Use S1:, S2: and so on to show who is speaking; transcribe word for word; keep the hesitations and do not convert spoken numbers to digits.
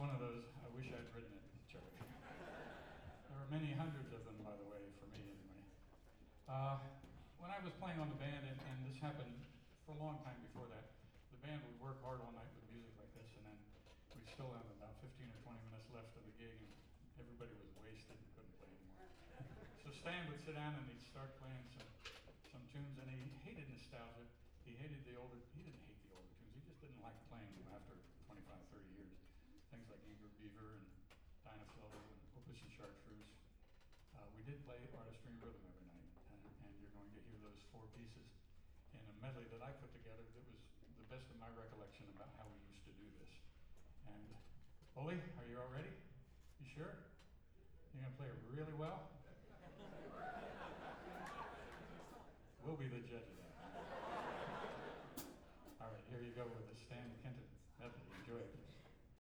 S1: one of those, I wish I'd written it, joke. There were many hundreds of them, by the way, for me anyway. Uh, when I was playing on the band, and, and this happened for a long time before that, the band would work hard all night with music like this, and then we still have about fifteen or twenty minutes left of the gig, and everybody was wasted and couldn't play anymore. So Stan would sit down and he'd start playing some, some tunes, and he hated nostalgia. He hated the older, he didn't hate the older tunes, he just didn't like playing them after twenty-five, thirty years. Things like Eager Beaver and Dynaflow and Opus and Chartreuse. Uh, we did play Artistry and Rhythm every night, and, and you're going to hear those four pieces in a medley that I put together that was the best of my recollection about how we used to do this. And Ole, are you all ready? You sure? You're going to play it really well? We'll be the judge of that. All right, here you go with the Stan Kenton medley. Enjoy it.